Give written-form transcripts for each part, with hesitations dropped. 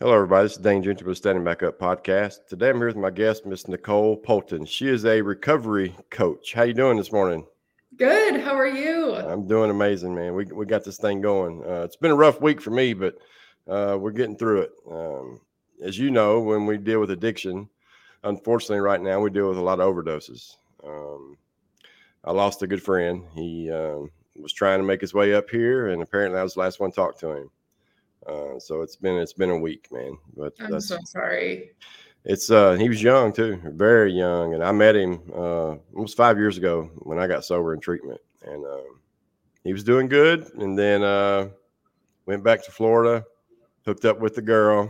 Hello, everybody. This is Dane Ginger with Standing Back Up podcast. Today, I'm here with my guest, Miss Nicole Poulton. She is a recovery coach. How you doing this morning? Good. How are you? I'm doing amazing, man. We got this thing going. It's been a rough week for me, but we're getting through it. As you know, when we deal with addiction, unfortunately, right now we deal with a lot of overdoses. I lost a good friend. He was trying to make his way up here, and apparently, I was the last one to talk to him. So it's been a week, man. But I'm so sorry. It's he was young too, very young, and I met him almost 5 years ago when I got sober in treatment, and he was doing good, and then went back to Florida, hooked up with the girl,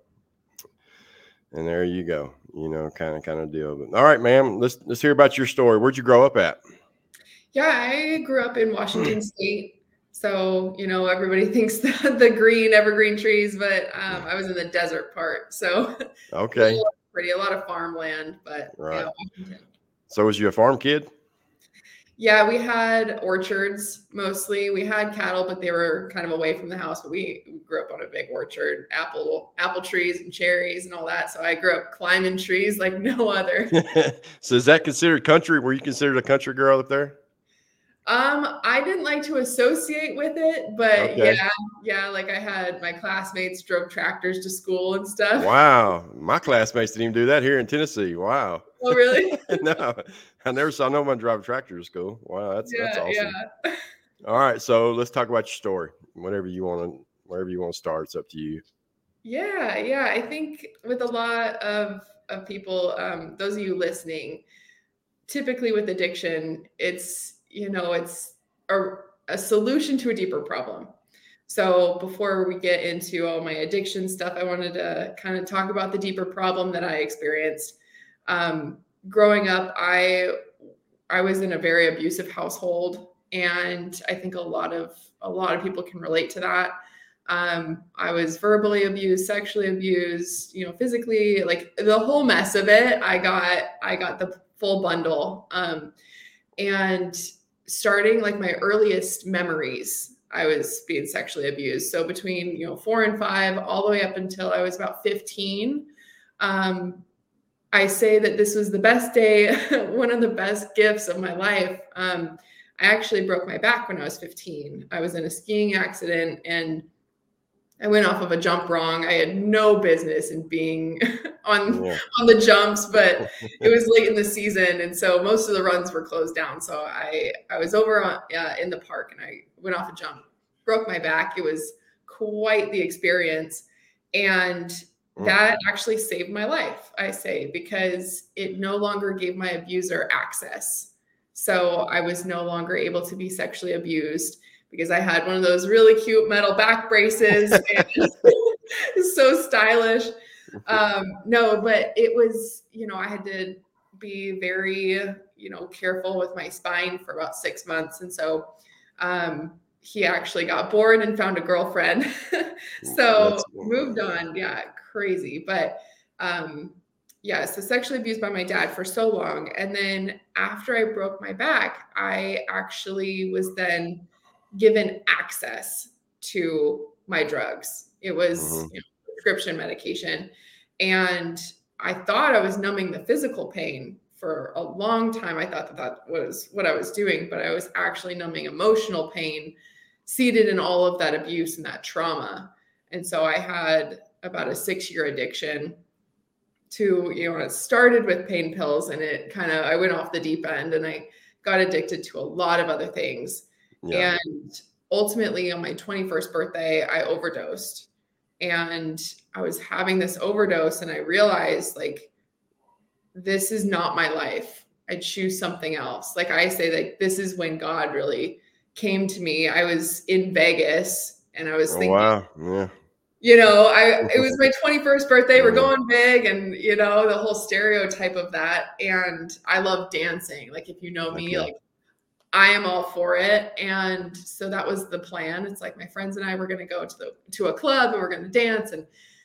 and there you go, kind of deal. But all right, ma'am, let's hear about your story. Where'd you grow up at? Yeah, I grew up in Washington State. So, everybody thinks the green evergreen trees, but I was in the desert part. So Okay. a lot of farmland, but Right. yeah, Washington. So was you a farm kid? Yeah, we had orchards mostly. We had cattle, but they were kind of away from the house. But we grew up on a big orchard, apple trees and cherries and all that. So I grew up climbing trees like no other. So is that considered country? Were you considered a country girl up there? I didn't like to associate with it, but Okay. yeah, like I had my classmates drove tractors to school and stuff. Wow. My classmates didn't even do that here in Tennessee. Wow. Oh, really? No, I never saw no one drive a tractor to school. Wow, that's awesome. Yeah. All right, so let's talk about your story. Wherever you want to start, it's up to you. Yeah. I think with a lot of people, those of you listening, typically with addiction, it's a solution to a deeper problem. So before we get into all my addiction stuff, I wanted to kind of talk about the deeper problem that I experienced. Growing up, I was in a very abusive household, and I think a lot of people can relate to that. I was verbally abused, sexually abused, physically, like the whole mess of it. I got the full bundle. And starting like my earliest memories, I was being sexually abused. So between 4 and 5, all the way up until I was about 15. I say that this was the best day, one of the best gifts of my life. I actually broke my back when I was 15. I was in a skiing accident and I went off of a jump wrong. I had no business in being on the jumps, but it was late in the season, and so most of the runs were closed down. So I was over in the park, and I went off a jump, broke my back. It was quite the experience, and that actually saved my life, I say, because it no longer gave my abuser access. So I was no longer able to be sexually abused because I had one of those really cute metal back braces. And it's so stylish. No, but it was, I had to be very, careful with my spine for about 6 months. And so he actually got bored and found a girlfriend. So moved on. Yeah, crazy. But so sexually abused by my dad for so long. And then after I broke my back, I actually was then given access to my drugs. It was prescription medication. And I thought I was numbing the physical pain for a long time. I thought that was what I was doing, but I was actually numbing emotional pain seated in all of that abuse and that trauma. And so I had about a 6-year addiction to, it started with pain pills, and I went off the deep end, and I got addicted to a lot of other things. Yeah. And ultimately on my 21st birthday, I overdosed, and I was having this overdose, and I realized like, this is not my life. I choose something else. Like I say, like, this is when God really came to me. I was in Vegas, and I was thinking, wow. Yeah. It was my 21st birthday. We're going big, and the whole stereotype of that. And I love dancing. Like, if you know me, like, I am all for it. And so that was the plan. It's like my friends and I were going to go to a club, and we're going to dance.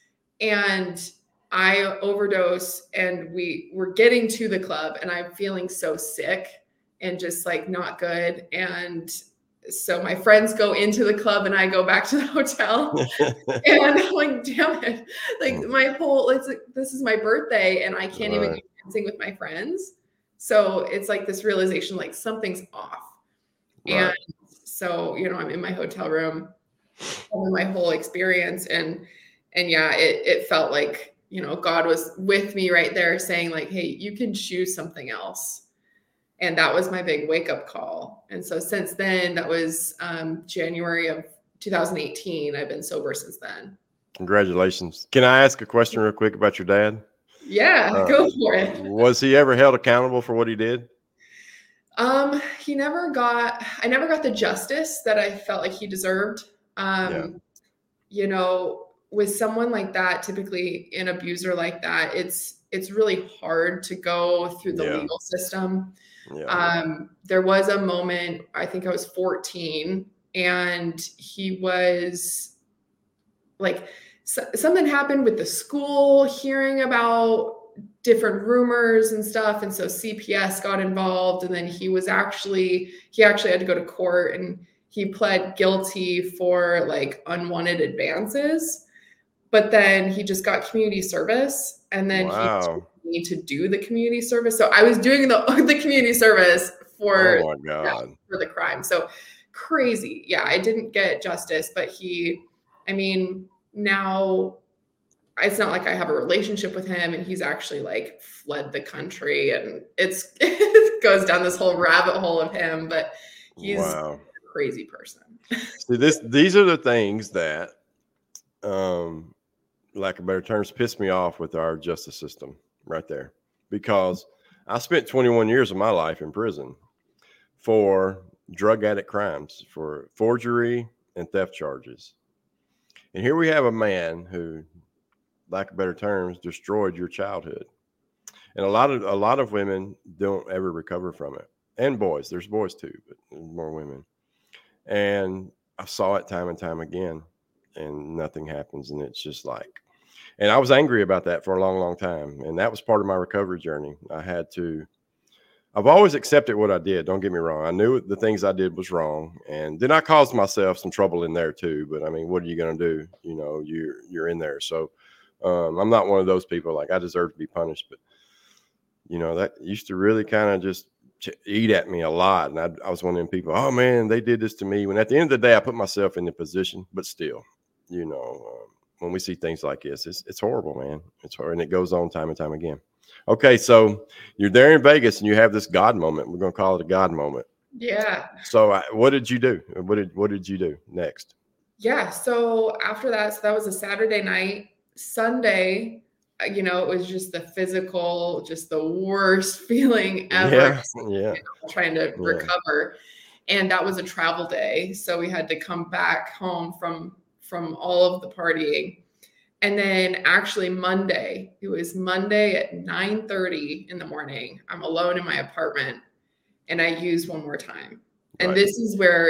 And I overdose, and we were getting to the club, and I'm feeling so sick and just like not good. And so my friends go into the club and I go back to the hotel. And I'm like, damn it. Like my whole, it's like, this is my birthday and I can't even go dancing with my friends. So it's like this realization, like something's off. Right. And so, you know, I'm in my hotel room, having my whole experience. And yeah, it felt like, you know, God was with me right there saying like, hey, you can choose something else. And that was my big wake up call. And so since then, that was January of 2018. I've been sober since then. Congratulations. Can I ask a question real quick about your dad? Yeah, go for it. Was he ever held accountable for what he did? I never got the justice that I felt like he deserved. You know, with someone like that, typically an abuser like that, it's really hard to go through the legal system. There was a moment, I think I was 14, and he was like, something happened with the school, hearing about different rumors and stuff. And so CPS got involved, and then he actually had to go to court, and he pled guilty for like unwanted advances, but then he just got community service, and then he told me to do the community service. So I was doing the community service for, for the crime. So crazy. Yeah, I didn't get justice, but now it's not like I have a relationship with him, and he's actually like fled the country, and it goes down this whole rabbit hole of him, but he's a crazy person. See, these are the things that, lack of better terms, piss me off with our justice system right there, because I spent 21 years of my life in prison for drug addict crimes, for forgery and theft charges. And here we have a man who, lack of better terms, destroyed your childhood. And a lot of women don't ever recover from it. And boys, there's boys too, but more women. And I saw it time and time again, and nothing happens. And it's just like, and I was angry about that for a long, long time. And that was part of my recovery journey. I've always accepted what I did. Don't get me wrong. I knew the things I did was wrong. And then I caused myself some trouble in there too. But I mean, what are you going to do? You know, you're in there. So I'm not one of those people like I deserve to be punished. But, you know, that used to really kind of just eat at me a lot. And I was one of them people, oh man, they did this to me. When at the end of the day, I put myself in the position, but still, you know, when we see things like this, it's horrible, man. It's horrible. And it goes on time and time again. Okay. So you're there in Vegas and you have this God moment. We're going to call it a God moment. Yeah. So what did you do? What did you do next? Yeah. So after that, so that was a Saturday night. Sunday, you know, it was just the physical, just the worst feeling ever. You know, trying to recover. And that was a travel day. So we had to come back home from all of the partying. And then actually Monday, it was Monday at 9:30 in the morning. I'm alone in my apartment and I used one more time. And this is where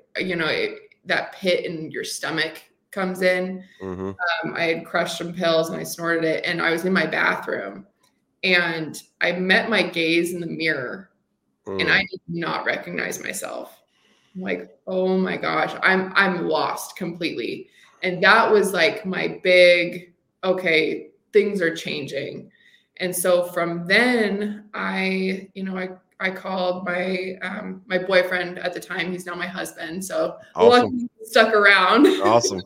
that pit in your stomach comes in. I had crushed some pills and I snorted it, and I was in my bathroom and I met my gaze in the mirror and I did not recognize myself. I'm like, oh my gosh, I'm lost completely. And that was like my big, okay, things are changing. And so from then I called my boyfriend at the time. He's now my husband. So luckily he stuck around. Awesome.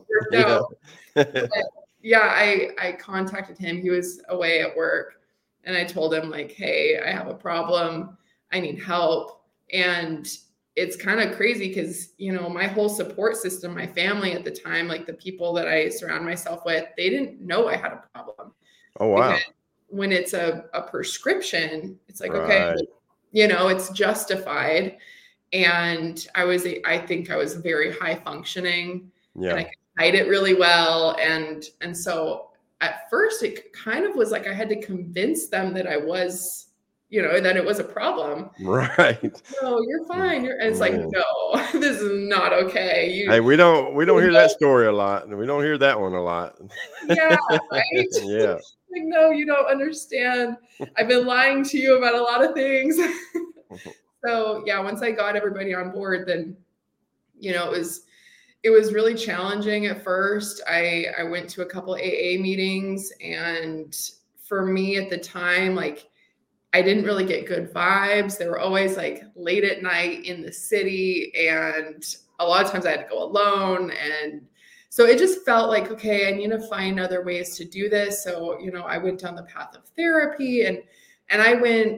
I contacted him. He was away at work, and I told him like, hey, I have a problem. I need help. And it's kind of crazy because, you know, my whole support system, my family at the time, like the people that I surround myself with, they didn't know I had a problem. Oh, wow. Because when it's a prescription, it's like, okay, you know, it's justified. And I think I was very high functioning and I could hide it really well. And so at first it kind of was like, I had to convince them that I was, you know, that it was a problem. Right. No, you're fine. And it's like, no, this is not okay. Hey, we don't hear that story a lot. And we don't hear that one a lot. Yeah. Right. Yeah. Like, no, you don't understand. I've been lying to you about a lot of things. So yeah, once I got everybody on board, then it was really challenging at first. I went to a couple AA meetings, and for me at the time, like, I didn't really get good vibes. They were always like late at night in the city, and a lot of times I had to go alone. And so it just felt like, okay, I need to find other ways to do this. So, I went down the path of therapy, and I went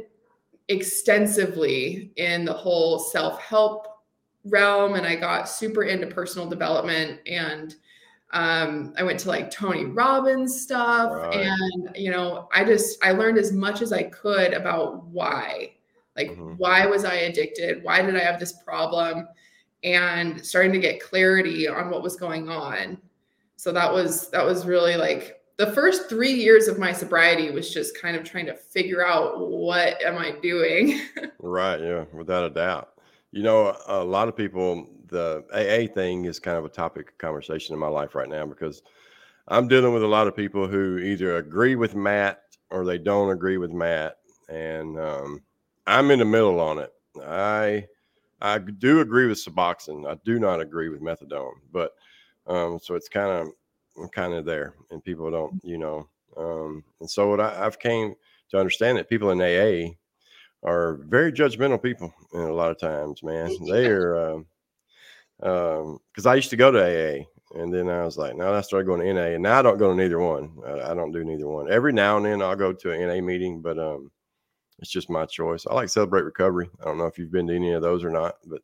extensively in the whole self-help realm, and I got super into personal development, and I went to like Tony Robbins stuff. Right. And, I learned as much as I could about why, like, why was I addicted? Why did I have this problem? And starting to get clarity on what was going on. So that was really like the first 3 years of my sobriety was just kind of trying to figure out, what am I doing? Right. Yeah. Without a doubt. A lot of people, the AA thing is kind of a topic of conversation in my life right now, because I'm dealing with a lot of people who either agree with Matt or they don't agree with Matt. And I'm in the middle on it. I do agree with Suboxone. I do not agree with methadone, but so it's I'm kind of there, and people don't, and so what I've came to understand that people in AA are very judgmental people, and a lot of times, man, they are, because I used to go to AA, and then I was like, no, I started going to NA, and now I don't go to neither one. I don't do neither one. Every now and then I'll go to an NA meeting, but it's just my choice. I like Celebrate Recovery. I don't know if you've been to any of those or not, but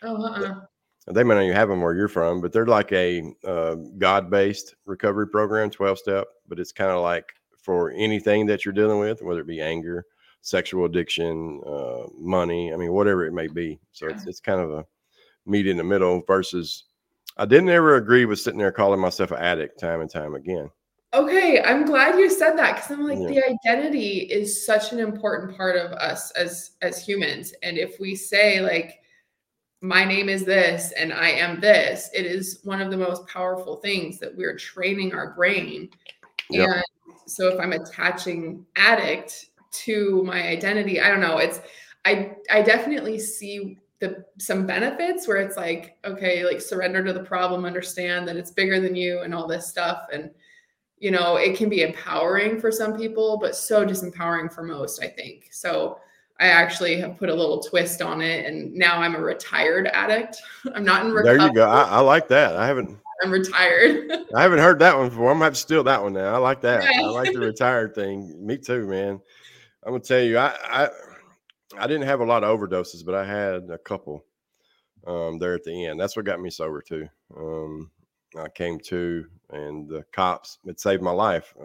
they may not even have them where you're from, but they're like a God-based recovery program, 12-step, but it's kind of like for anything that you're dealing with, whether it be anger, sexual addiction, money, I mean, whatever it may be. So it's kind of a meet in the middle versus I didn't ever agree with sitting there calling myself an addict time and time again. Okay, I'm glad you said that, because I'm like, the identity is such an important part of us as humans. And if we say like, my name is this and I am this, it is one of the most powerful things that we're training our brain. Yep. And so if I'm attaching addict to my identity, I don't know, I definitely see some benefits where it's like, okay, like surrender to the problem, understand that it's bigger than you and all this stuff. And it can be empowering for some people, but so disempowering for most, I think. So I actually have put a little twist on it, and now I'm a retired addict. I'm not in recovery. There you go. I like that. I'm retired. I haven't heard that one before. I'm gonna have to steal that one now. I like that. Yeah. I like the retired thing. Me too, man. I'm gonna tell you, I didn't have a lot of overdoses, but I had a couple there at the end. That's what got me sober too. I came to, and the cops had saved my life.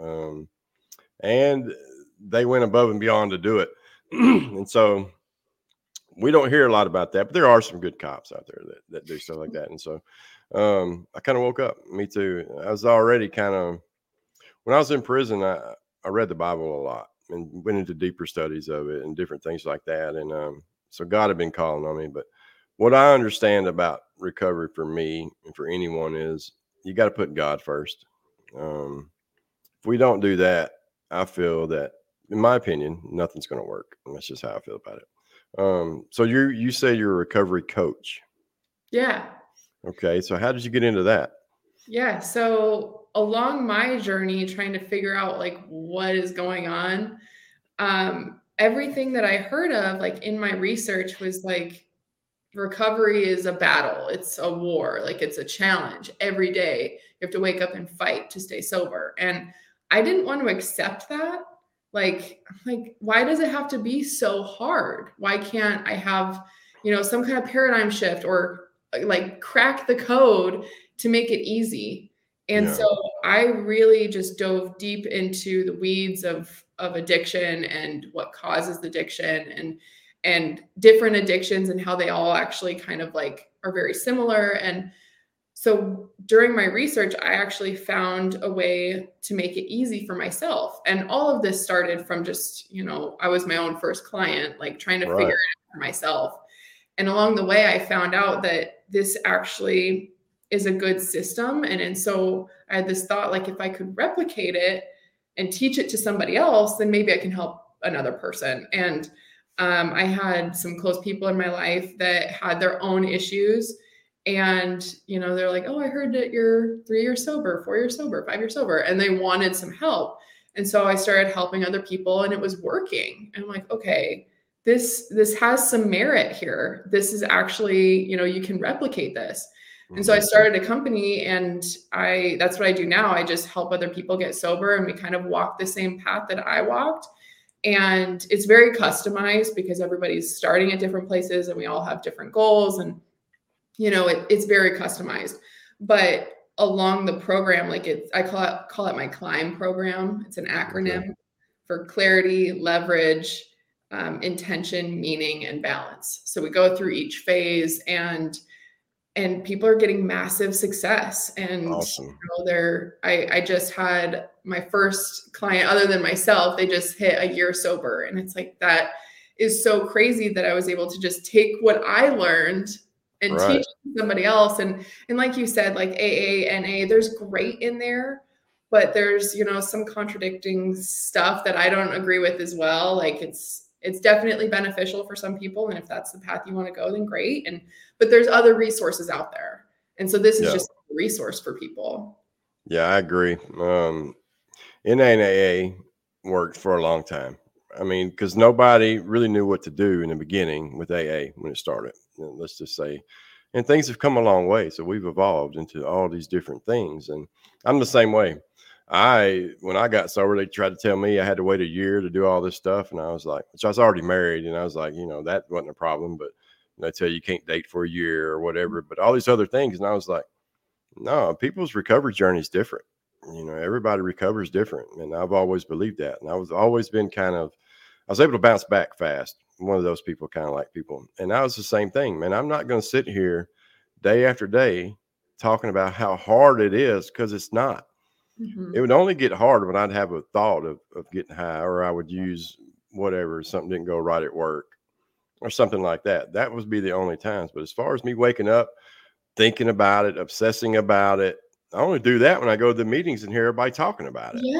And they went above and beyond to do it. And so we don't hear a lot about that, but there are some good cops out there that do stuff like that. And so I kind of woke up. Me too. I was already when I was in prison, I read the Bible a lot and went into deeper studies of it and different things like that. And so God had been calling on me. But what I understand about recovery for me and for anyone is you got to put God first. If we don't do that, I feel that, in my opinion, nothing's going to work. And that's just how I feel about it. So you say you're a recovery coach. Yeah. Okay. So how did you get into that? Yeah. So along my journey, trying to figure out like what is going on, everything that I heard of, like in my research, was like, recovery is a battle. It's a war. Like, it's a challenge every day. You have to wake up and fight to stay sober. And I didn't want to accept that. Like, why does it have to be so hard? Why can't I have, some kind of paradigm shift or like crack the code to make it easy? And so I really just dove deep into the weeds of addiction and what causes addiction and different addictions and how they all actually kind of like are very similar. And so during my research, I actually found a way to make it easy for myself. And all of this started from just, I was my own first client, like trying to figure it out for myself. And along the way, I found out that this actually is a good system. And so I had this thought, like, if I could replicate it and teach it to somebody else, then maybe I can help another person. And I had some close people in my life that had their own issues. And, they're like, oh, I heard that you're 3 years sober, 4 years sober, 5 years sober. And they wanted some help. And so I started helping other people and it was working. And I'm like, okay, this has some merit here. This is actually, you can replicate this. And so I started a company and that's what I do now. I just help other people get sober and we kind of walk the same path that I walked. And it's very customized because everybody's starting at different places and we all have different goals, and it's very customized. But along the program, I call it my CLIMB program. It's an acronym for clarity, leverage, intention, meaning, and balance. So we go through each phase, and people are getting massive success. And awesome. I just had my first client, other than myself, they just hit a year sober. And it's like, that is so crazy that I was able to just take what I learned and teach somebody else. And like you said, like AA, NA, there's great in there, but there's, some contradicting stuff that I don't agree with as well. Like it's definitely beneficial for some people. And if that's the path you want to go, then great. But there's other resources out there. And so this is just a resource for people. Yeah, I agree. NA and AA worked for a long time. I mean, because nobody really knew what to do in the beginning with AA when it started. Let's just say, and things have come a long way. So we've evolved into all these different things. And I'm the same way. When I got sober, they tried to tell me I had to wait a year to do all this stuff. And I was like, which I was already married. And I was like, that wasn't a problem. But they tell you can't date for a year or whatever, but all these other things. And I was like, no, people's recovery journey is different. Everybody recovers different. And I've always believed that. And I was able to bounce back fast. One of those people, kind of like people. And I was the same thing, man. I'm not going to sit here day after day talking about how hard it is, because it's not. Mm-hmm. It would only get hard when I'd have a thought of getting high, or I would use whatever, something didn't go right at work or something like that. That would be the only times. But as far as me waking up, thinking about it, obsessing about it, I only do that when I go to the meetings and hear everybody talking about it.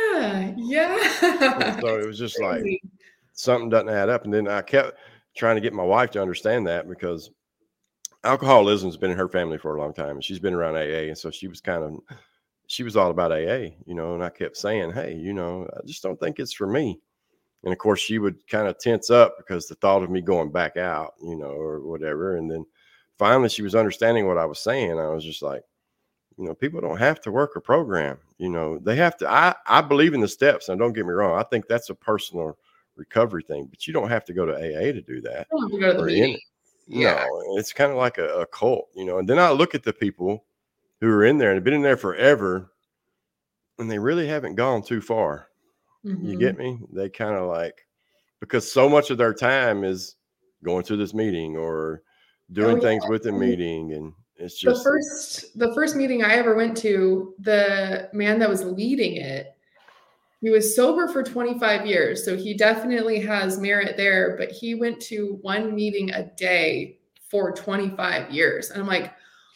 Yeah. And so it was just like something doesn't add up. And then I kept trying to get my wife to understand that, because alcoholism has been in her family for a long time, and she's been around AA. And so she was all about AA, and I kept saying, hey, I just don't think it's for me. And of course she would kind of tense up because the thought of me going back out, or whatever. And then finally she was understanding what I was saying. I was just like, people don't have to work a program. They have to. I believe in the steps. And don't get me wrong, I think that's a personal recovery thing, but you don't have to go to AA to do that. You don't have to go to the meeting. No, it's kind of like a cult, and then I look at the people who are in there and have been in there forever, and they really haven't gone too far. Mm-hmm. You get me? They kind of like, because so much of their time is going to this meeting or doing things with the meeting. And it's just the first meeting I ever went to, the man that was leading it, he was sober for 25 years. So he definitely has merit there, but he went to one meeting a day for 25 years. And I'm like,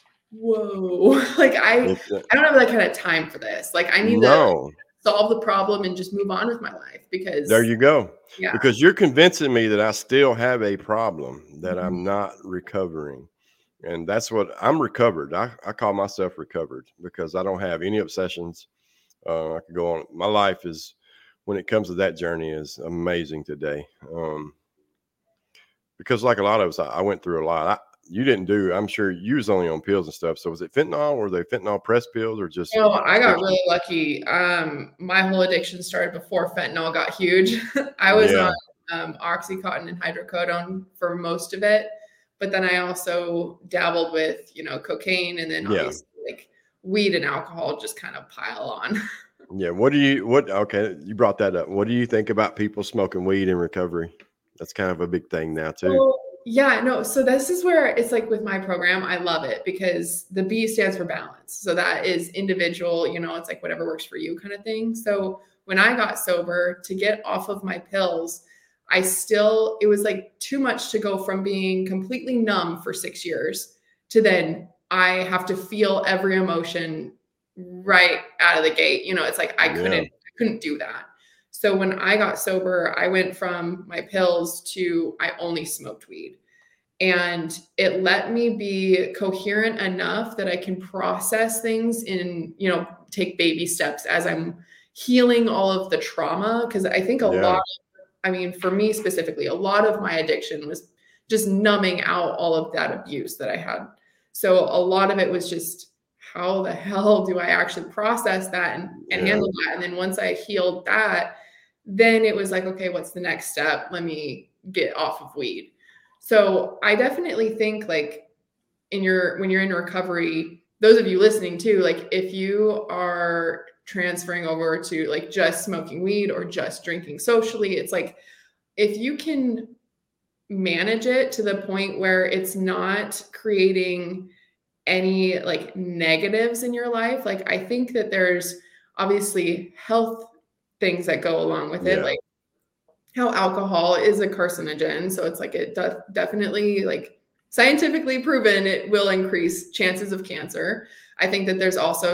whoa, like I don't have that kind of time for this. Like I need to solve the problem and just move on with my life, because there you go. Yeah. Because you're convincing me that I still have a problem, that I'm not recovering. And that's what I'm recovered. I call myself recovered because I don't have any obsessions. I could go on. My life is, when it comes to that journey, is amazing today. Because like a lot of us, I went through a lot. You didn't do, I'm sure you was only on pills and stuff. So was it fentanyl? Were they fentanyl press pills or just? No, I got really lucky. My whole addiction started before fentanyl got huge. I was on Oxycontin and hydrocodone for most of it. But then I also dabbled with, cocaine, and then obviously like weed and alcohol just kind of pile on. Yeah. Okay. You brought that up. What do you think about people smoking weed in recovery? That's kind of a big thing now too. Well, yeah, no. So this is where it's like with my program, I love it because the B stands for balance. So that is individual, it's like whatever works for you kind of thing. So when I got sober, to get off of my pills, it was like too much to go from being completely numb for 6 years to then I have to feel every emotion right out of the gate. It's like I couldn't do that. So when I got sober, I went from my pills to I only smoked weed. And it let me be coherent enough that I can process things in, take baby steps as I'm healing all of the trauma. Because I think for me specifically, a lot of my addiction was just numbing out all of that abuse that I had. So a lot of it was just, how the hell do I actually process that and handle that? And then once I healed that, then it was like, okay, what's the next step? Let me get off of weed. So I definitely think like when you're in recovery, those of you listening too, like if you are transferring over to like just smoking weed or just drinking socially, it's like, if you can manage it to the point where it's not creating any like negatives in your life, like I think that there's obviously health things that go along with it, like how alcohol is a carcinogen. So it's like it definitely, like scientifically proven, it will increase chances of cancer. I think that there's also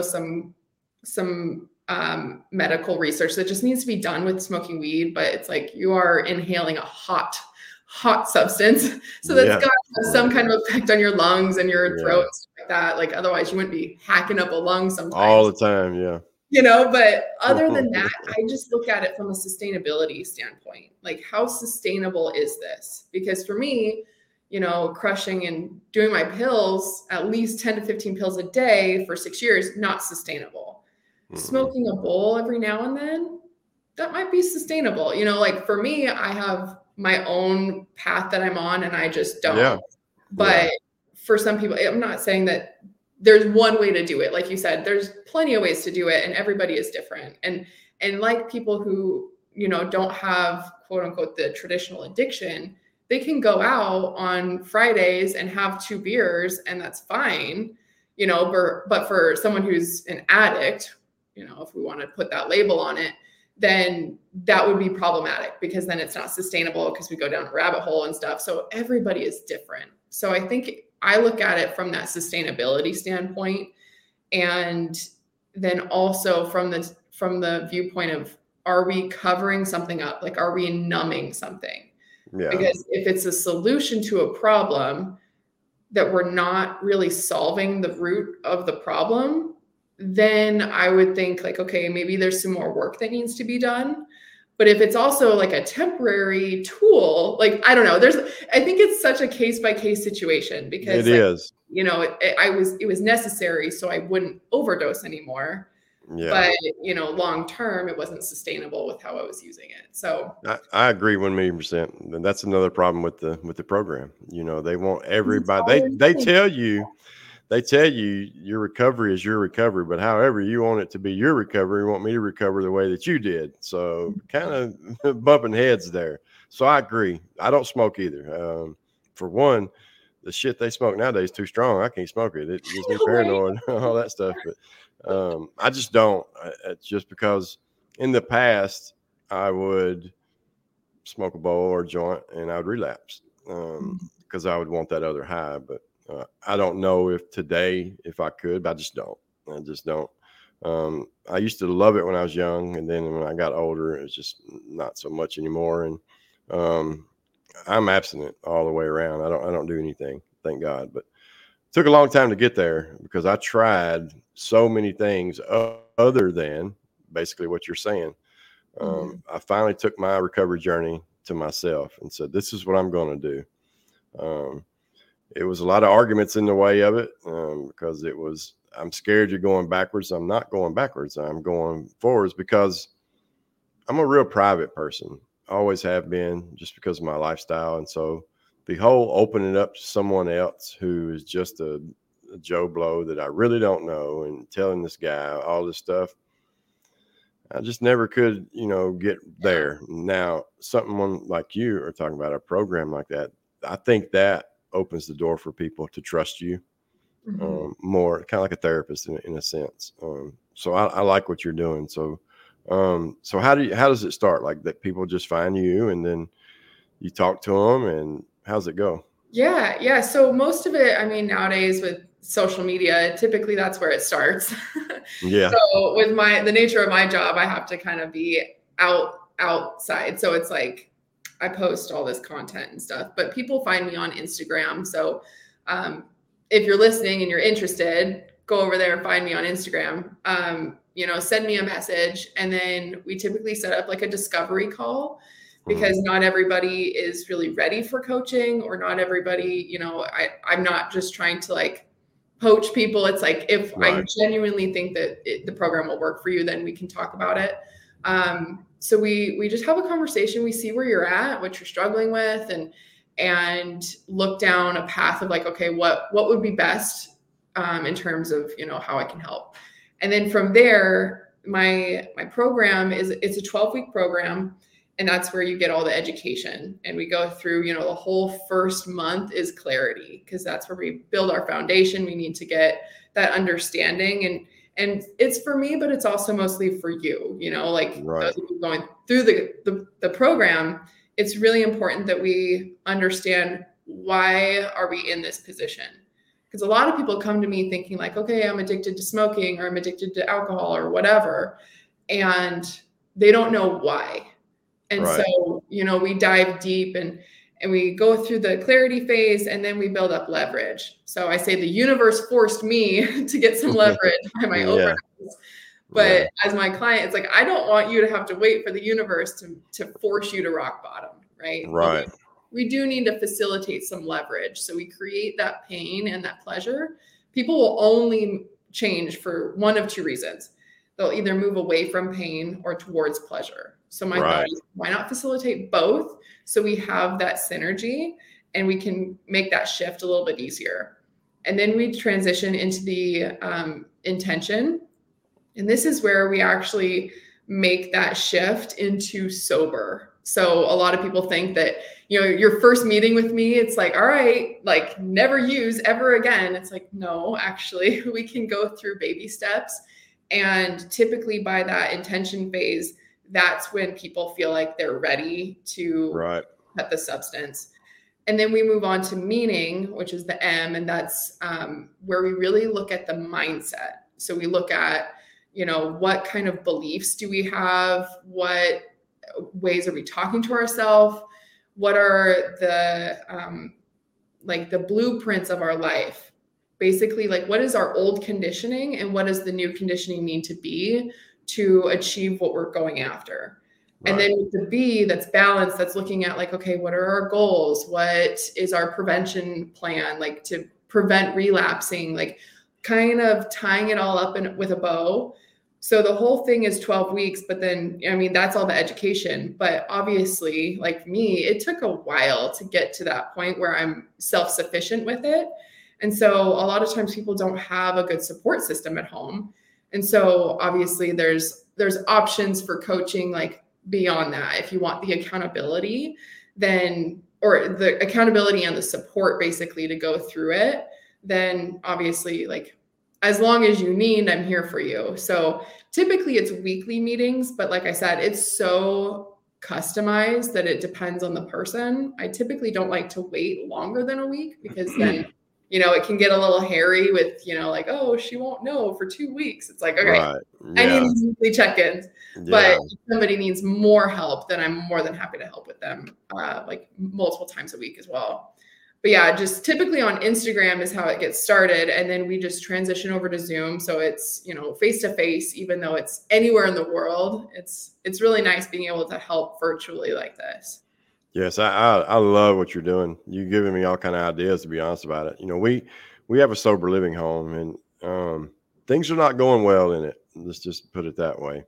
some medical research that just needs to be done with smoking weed, but it's like you are inhaling a hot substance. So that's got to have some kind of effect on your lungs and your throat and stuff like that. Like otherwise you wouldn't be hacking up a lung sometimes. All the time, yeah. But other than that, I just look at it from a sustainability standpoint. Like, how sustainable is this? Because for me, crushing and doing my pills, at least 10 to 15 pills a day for 6 years, not sustainable. Smoking a bowl every now and then, that might be sustainable. Like for me, I have my own path that I'm on and I just don't. Yeah. But for some people, I'm not saying that there's one way to do it. Like you said, there's plenty of ways to do it and everybody is different. And like people who, don't have quote unquote the traditional addiction, they can go out on Fridays and have 2 beers and that's fine, but for someone who's an addict, if we want to put that label on it, then that would be problematic because then it's not sustainable because we go down a rabbit hole and stuff. So everybody is different. So I think I look at it from that sustainability standpoint. And then also from the viewpoint of, are we covering something up? Like, are we numbing something? Yeah. Because if it's a solution to a problem that we're not really solving the root of the problem, then I would think like, okay, maybe there's some more work that needs to be done. But if it's also like a temporary tool, like, I don't know, I think it's such a case by case situation because it is, it was necessary so I wouldn't overdose anymore. Yeah. But, long term, it wasn't sustainable with how I was using it. So I agree 1,000,000%. And that's another problem with the program. They want everybody, they tell you your recovery is your recovery, but however you want it to be your recovery, you want me to recover the way that you did. So kind of bumping heads there. So I agree. I don't smoke either. For one, the shit they smoke nowadays is too strong. I can't smoke it. It gives me paranoid, all that stuff. But I just don't. It's just because in the past I would smoke a bowl or a joint and I would relapse because I would want that other high. But I don't know if today, if I could, but I just don't. I used to love it when I was young. And then when I got older, it's just not so much anymore. And I'm abstinent all the way around. I don't do anything, thank God. But it took a long time to get there because I tried so many things other than basically what you're saying. I finally took my recovery journey to myself and said, this is what I'm going to do. It was a lot of arguments in the way of it because I'm scared you're going backwards. I'm not going backwards. I'm going forwards because I'm a real private person. I always have been just because of my lifestyle. And so the whole opening up to someone else who is just a Joe Blow that I really don't know and telling this guy all this stuff, I just never could, get there. Now, someone like you are talking about a program like that. I think that opens the door for people to trust you more, kind of like a therapist in a sense. So I like what you're doing. So how does it start? Like that people just find you and then you talk to them, and how's it go? Yeah. So most of it, nowadays with social media, typically that's where it starts. Yeah. So with the nature of my job, I have to kind of be outside. So it's like, I post all this content and stuff, but people find me on Instagram. So if you're listening and you're interested, go over there and find me on Instagram. Send me a message, and then we typically set up like a discovery call, because not everybody is really ready for coaching, or not everybody, I'm not just trying to like poach people. It's like, if I genuinely think that the program will work for you, then we can talk about it. So we just have a conversation. We see where you're at, what you're struggling with, and look down a path of like, okay, what would be best in terms of, how I can help. And then from there, my program it's a 12-week program, and that's where you get all the education. And we go through, the whole first month is clarity, because that's where we build our foundation. We need to get that understanding, and it's for me, but it's also mostly for you, those of you going through the program. It's really important that we understand, why are we in this position? Because a lot of people come to me thinking like, okay, I'm addicted to smoking, or I'm addicted to alcohol, or whatever, and they don't know why. And so, we dive deep and we go through the clarity phase, and then we build up leverage. So I say the universe forced me to get some leverage by my overdose. But as my client, it's like, I don't want you to have to wait for the universe to force you to rock bottom, right? Right. We do need to facilitate some leverage. So we create that pain and that pleasure. People will only change for one of two reasons. They'll either move away from pain or towards pleasure. So my thought is, why not facilitate both, so we have that synergy and we can make that shift a little bit easier. And then we transition into the intention. And this is where we actually make that shift into sober. So a lot of people think that, your first meeting with me, it's like, all right, like never use ever again. It's like, no, actually, we can go through baby steps. And typically by that intention phase, that's when people feel like they're ready to cut the substance. And then we move on to meaning, which is the M, and that's where we really look at the mindset. So we look at, what kind of beliefs do we have? What ways are we talking to ourselves? What are the the blueprints of our life? Basically, like, what is our old conditioning and what does the new conditioning need to be to achieve what we're going after? And then with the B, that's balanced, that's looking at like, okay, what are our goals? What is our prevention plan? Like, to prevent relapsing, like kind of tying it all up with a bow. So the whole thing is 12 weeks, but then, that's all the education. But obviously, like me, it took a while to get to that point where I'm self-sufficient with it. And so a lot of times people don't have a good support system at home. And so obviously there's options for coaching, like beyond that. If you want the accountability, or the accountability and the support basically to go through it, then obviously, like, as long as you need, I'm here for you. So typically it's weekly meetings, but like I said, it's so customized that it depends on the person. I typically don't like to wait longer than a week, because then, it can get a little hairy with, like, oh, she won't know for 2 weeks. It's like, okay, I need these weekly check-ins. But if somebody needs more help, then I'm more than happy to help with them, like multiple times a week as well. But yeah, just typically on Instagram is how it gets started. And then we just transition over to Zoom. So it's, face-to-face, even though it's anywhere in the world. It's really nice being able to help virtually like this. Yes, I love what you're doing. You're giving me all kind of ideas, to be honest about it. We have a sober living home, and things are not going well in it. Let's just put it that way.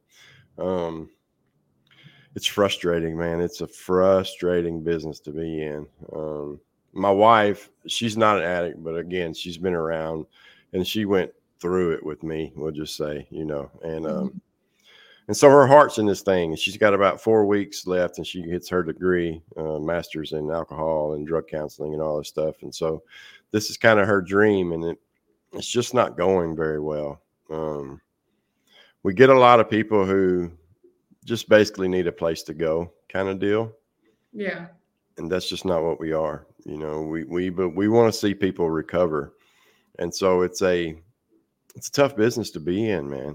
It's frustrating, man. It's a frustrating business to be in. My wife, she's not an addict, but again, she's been around, and she went through it with me, we'll just say, and so her heart's in this thing, and she's got about 4 weeks left, and she gets her degree, master's in alcohol and drug counseling and all this stuff. And so this is kind of her dream, and it's just not going very well. We get a lot of people who just basically need a place to go kind of deal. Yeah. And that's just not what we are. We want to see people recover. And so it's a tough business to be in, man.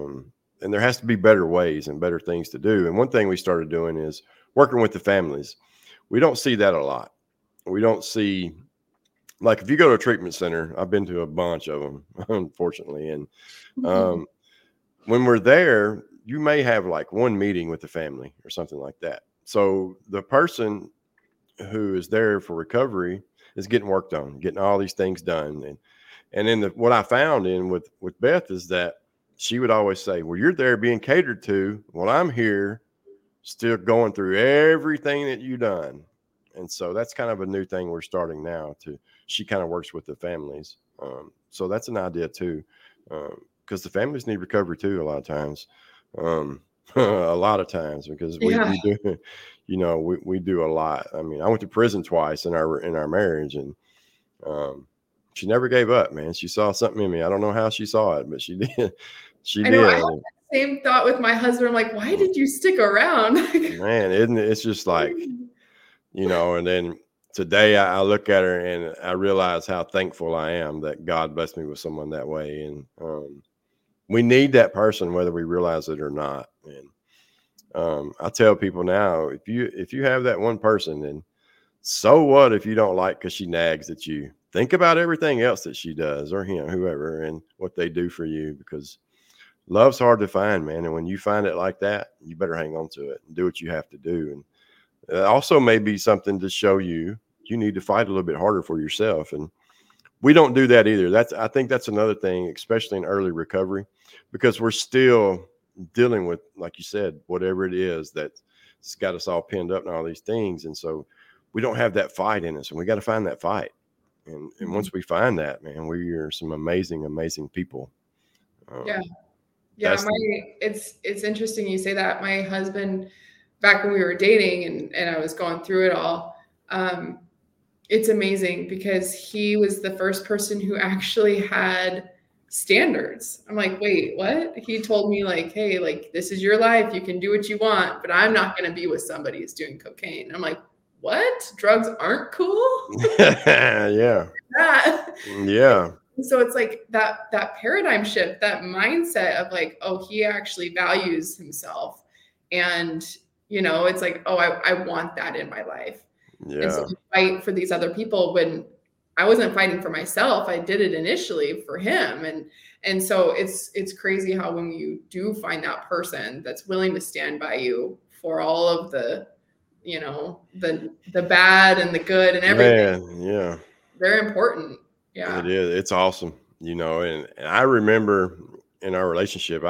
And there has to be better ways and better things to do. And one thing we started doing is working with the families. we don't see that a lot. We don't see, like, if you go to a treatment center, I've been to a bunch of them, unfortunately. And when we're there, you may have like one meeting with the family or something like that. So the person who is there for recovery is getting worked on, getting all these things done. And then what I found with Beth is that she would always say, well, you're there being catered to. Well, I'm here still going through everything that you've done. And so that's kind of a new thing we're starting now she kind of works with the families. So that's an idea too. Because the families need recovery too, a lot of times. A lot of times, because we do, we do a lot. I mean, I went to prison twice in our marriage, and she never gave up, man. She saw something in me. I don't know how she saw it, but she did. I know. I had the same thought with my husband. I'm like, why did you stick around? Man, isn't it? It's just like, and then today I look at her and I realize how thankful I am that God blessed me with someone that way. And we need that person, whether we realize it or not. And I tell people now, if you have that one person, then so what if you don't like because she nags at you? Think about everything else that she does, or him, whoever, and what they do for you, because love's hard to find, man. And when you find it like that, you better hang on to it and do what you have to do. And it also may be something to show you need to fight a little bit harder for yourself. And we don't do that either. I think that's another thing, especially in early recovery, because we're still dealing with, like you said, whatever it is that's got us all pinned up and all these things. And so we don't have that fight in us, and we got to find that fight. And once we find that, man, we are some amazing, amazing people. It's interesting you say that. My husband, back when we were dating and I was going through it all, it's amazing because he was the first person who actually had standards. I'm like, wait, what? He told me like, hey, like, this is your life. You can do what you want, but I'm not going to be with somebody who's doing cocaine. I'm like, what? Drugs aren't cool? Yeah. Yeah. So it's like that paradigm shift, that mindset of like, oh, he actually values himself. And, it's like, oh, I want that in my life. Yeah. And so we fight for these other people when I wasn't fighting for myself. I did it initially for him. And so it's crazy how when you do find that person that's willing to stand by you for all of the, the bad and the good and everything. Man, yeah. They're important. Yeah. It is. It's awesome. And I remember in our relationship,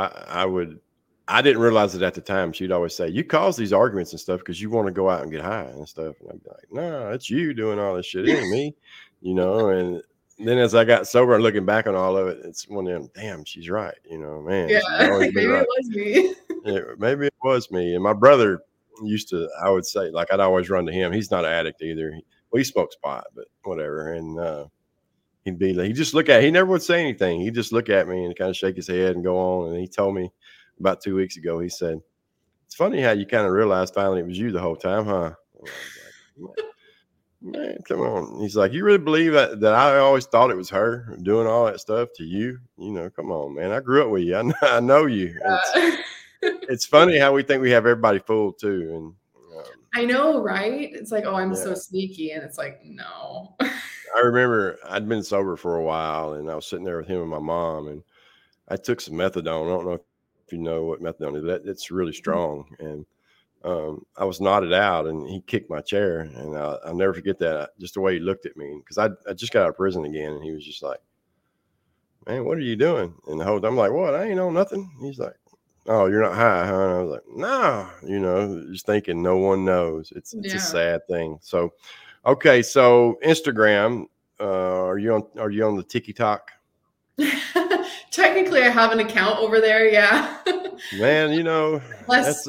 I didn't realize it at the time. She'd always say, you cause these arguments and stuff because you want to go out and get high and stuff. And I'd be like, no, it's you doing all this shit. It ain't me, and then as I got sober and looking back on all of it, it's one of them, damn, she's right. Man. Yeah. Maybe right. It was me. Yeah, maybe it was me. And my brother I would say, like, I'd always run to him. He's not an addict either. He smokes pot, but whatever. And, he'd just look at, he never would say anything. He'd just look at me and kind of shake his head and go on. And he told me about 2 weeks ago, he said, it's funny how you kind of realized finally it was you the whole time, huh? I was like, man, come on. He's like, you really believe that I always thought it was her doing all that stuff to you? Come on, man. I grew up with you. I know you. It's funny how we think we have everybody fooled too. And I know, right? It's like, oh, I'm so sneaky. And it's like, no. I remember I'd been sober for a while, and I was sitting there with him and my mom, and I took some methadone. I don't know if you know what methadone is, but it's really strong. And I was nodded out, and he kicked my chair, and I'll never forget that, just the way he looked at me, because I just got out of prison again, and he was just like, man, what are you doing? And the whole time I'm like, what? I ain't on nothing. He's like, oh, you're not high, huh? And I was like, no, just thinking no one knows. It's a sad thing. So, okay. So Instagram, are you on the TikTok? Technically I have an account over there. Yeah. Man, less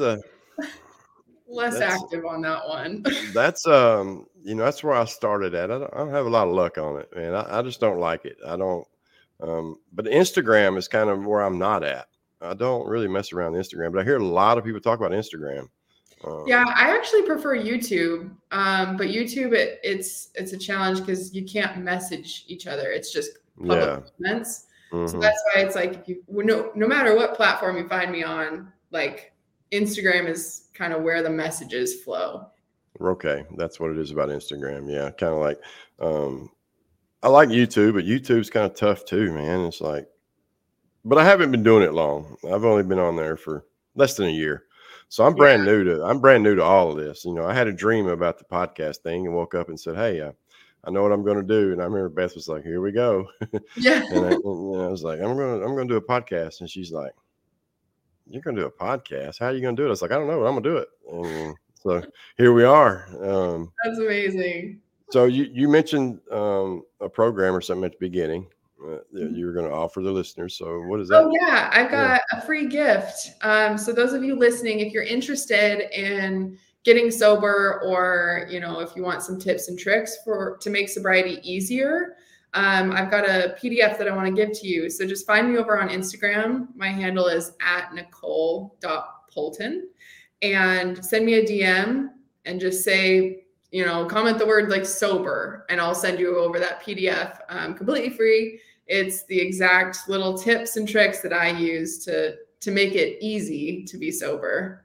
active on that one. That's, that's where I started at. I don't have a lot of luck on it, man. I just don't like it. I don't, but Instagram is kind of where I'm not at. I don't really mess around Instagram, but I hear a lot of people talk about Instagram. Yeah, I actually prefer YouTube. But YouTube, it's a challenge because you can't message each other. It's just public comments. Mm-hmm. So that's why it's like, no matter what platform you find me on, like Instagram is kind of where the messages flow. Okay, that's what it is about Instagram. Yeah, kind of like I like YouTube, but YouTube's kind of tough too, man. It's like, but I haven't been doing it long. I've only been on there for less than a year. So Yeah. I'm brand new to all of this. You know, I had a dream about the podcast thing and woke up and said, "Hey, I know what I'm going to do." And I remember Beth was like, "Here we go," Yeah. and I was like, I'm going to do a podcast," and she's like, "You're going to do a podcast? How are you going to do it?" I was like, "I don't know, but I'm going to do it." And so here we are. That's amazing. So you mentioned a program or something at the beginning that Mhm. you were going to offer the listeners. So what is that? Oh yeah, I've Yeah. got a free gift. So those of you listening, if you're interested in getting sober, or if you want some tips and tricks to make sobriety easier, I've got a PDF that I want to give to you. So just find me over on Instagram. My handle is @nicole.polton, and send me a DM and just say, comment the word like sober, and I'll send you over that PDF completely free. It's the exact little tips and tricks that I use to make it easy to be sober.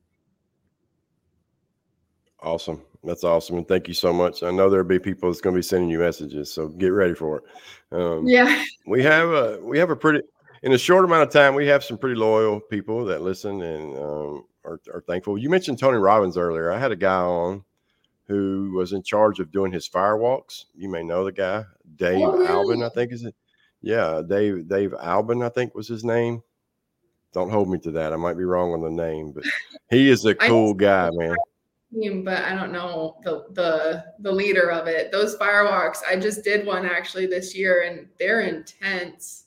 Awesome. That's awesome. And thank you so much. I know there'll be people that's going to be sending you messages, so get ready for it. Yeah. We have a pretty, in a short amount of time, we have some pretty loyal people that listen and are thankful. You mentioned Tony Robbins earlier. I had a guy on who was in charge of doing his firewalks. You may know the guy, Dave Oh, Albin, really? I think is it. Yeah, Dave Albin, I think was his name. Don't hold me to that. I might be wrong on the name, but he is a I know cool guy, man. team, but I don't know the leader of it. Those firewalks, I just did one actually this year, and they're intense.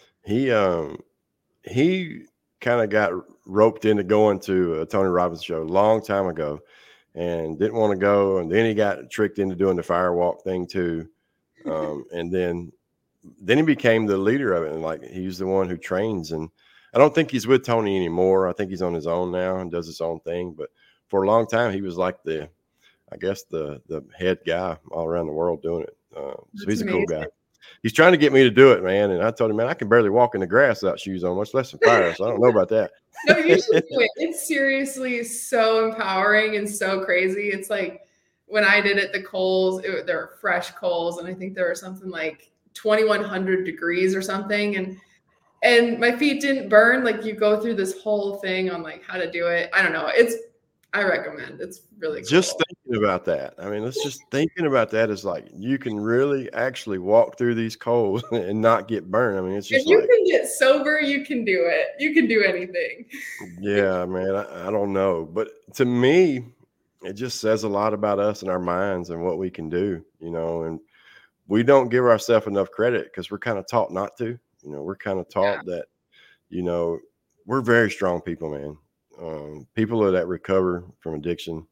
He kind of got roped into going to a Tony Robbins show a long time ago and didn't want to go. And then he got tricked into doing the firewalk thing too. And then he became the leader of it. And like, he's the one who trains. And I don't think he's with Tony anymore. I think he's on his own now and does his own thing. But for a long time, he was like I guess the head guy all around the world doing it. So That's he's a cool amazing. guy. He's trying to get me to do it, man. And I told him, man, I can barely walk in the grass without shoes on, much less some fire. So I don't know about that. No, you should do it. It's seriously so empowering and so crazy. It's like when I did it, the coals, there were fresh coals, and I think there were something like 2,100 degrees or something. And my feet didn't burn. Like, you go through this whole thing on like how to do it. I don't know. I recommend. It's really cool. Just thinking about that. I mean, let's just thinking about that is like you can really actually walk through these coals and not get burned. I mean, it's If just you like, can get sober, you can do it. You can do anything. yeah, man, I don't know. But to me, it just says a lot about us and our minds and what we can do, and we don't give ourselves enough credit because we're kind of taught not to. We're kind of Yeah. taught that, you know, we're very strong people, man. People that recover from addiction,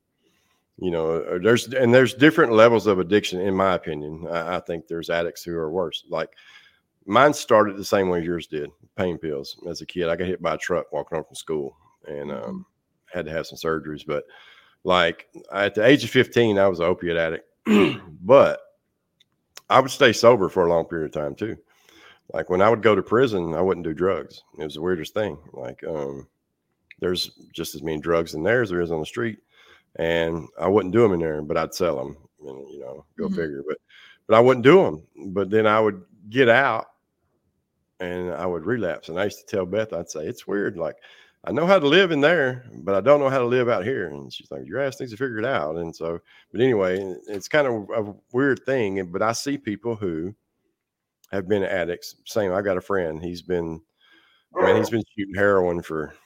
there's different levels of addiction, in my opinion. I think there's addicts who are worse. Like mine started the same way yours did, pain pills. As a kid, I got hit by a truck walking home from school and had to have some surgeries. But like at the age of 15, I was an opiate addict, but I would stay sober for a long period of time too. Like when I would go to prison, I wouldn't do drugs. It was the weirdest thing. Like, there's just as many drugs in there as there is on the street, and I wouldn't do them in there, but I'd sell them. And, go Mhm. figure. But I wouldn't do them. But then I would get out, and I would relapse. And I used to tell Beth, I'd say, it's weird. Like I know how to live in there, but I don't know how to live out here. And she's like, your ass needs to figure it out. And so, but anyway, it's kind of a weird thing. But I see people who have been addicts. Same. I got a friend. He's been shooting heroin for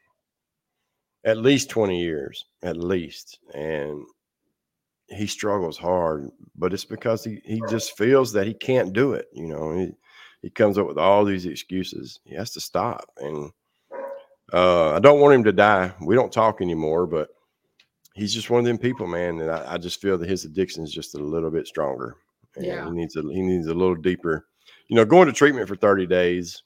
at least 20 years, at least. And he struggles hard, but it's because he just feels that he can't do it. He comes up with all these excuses. He has to stop. And I don't want him to die. We don't talk anymore, but he's just one of them people, man. And I just feel that his addiction is just a little bit stronger, and Yeah. he needs a little deeper. Going to treatment for 30 days.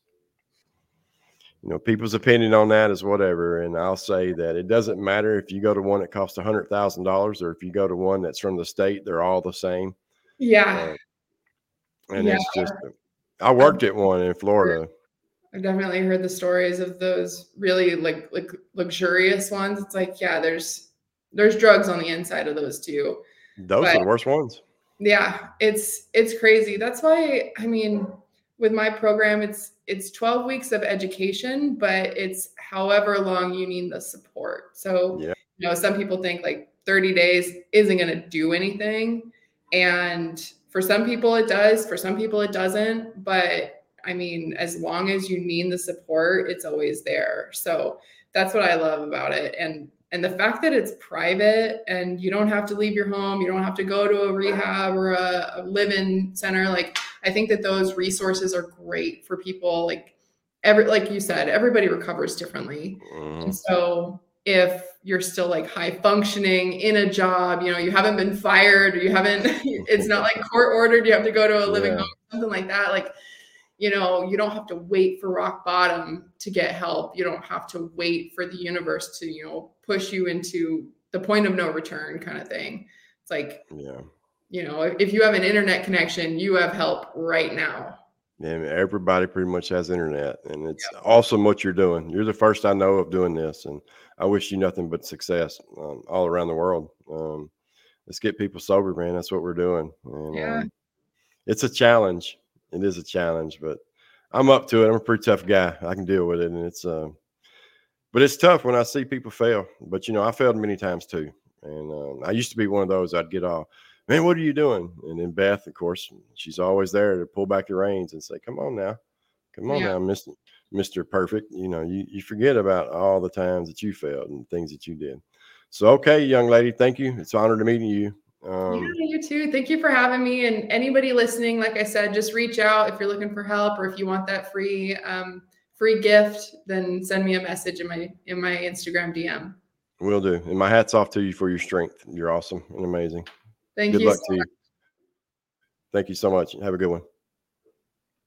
People's opinion on that is whatever. And I'll say that it doesn't matter if you go to one that costs $100,000 or if you go to one that's from the state, they're all the same. Yeah. And Yeah. it's just, I worked at one in Florida. I've definitely heard the stories of those really like luxurious ones. It's like, yeah, there's there's drugs on the inside of those too. Those But are the worst ones. yeah, it's crazy. That's why, I mean, with my program, it's 12 weeks of education, but it's however long you need the support. So, Yeah. some people think like 30 days isn't going to do anything. And for some people it does, for some people it doesn't. But I mean, as long as you need the support, it's always there. So that's what I love about it. And the fact that it's private and you don't have to leave your home, you don't have to go to a rehab or a live-in center. Like, I think that those resources are great for people. Like you said, everybody recovers differently. Mhm. And so if you're still like high functioning in a job, you haven't been fired, or it's not like court ordered, you have to go to a living Yeah. home, something like that. Like, you don't have to wait for rock bottom to get help. You don't have to wait for the universe to, push you into the point of no return kind of thing. It's like, Yeah. if you have an internet connection, you have help right now. And everybody pretty much has internet, and it's awesome what you're doing. You're the first I know of doing this, and I wish you nothing but success all around the world. Let's get people sober, man. That's what we're doing. And Yeah. it's a challenge. It is a challenge, but I'm up to it. I'm a pretty tough guy. I can deal with it, and but it's tough when I see people fail. But I failed many times too, and I used to be one of those. I'd get all, man, what are you doing? And then Beth, of course, she's always there to pull back the reins and say, come on Yeah. now, Mister Perfect. You forget about all the times that you failed and things that you did. So, okay, young lady, thank you. It's an honor to meet you. Yeah, you too. Thank you for having me. And anybody listening, like I said, just reach out if you're looking for help, or if you want that free gift, then send me a message in my Instagram DM. Will do. And my hat's off to you for your strength. You're awesome and amazing. Thank Good you luck so to you. much. Thank you so much. Have a good one.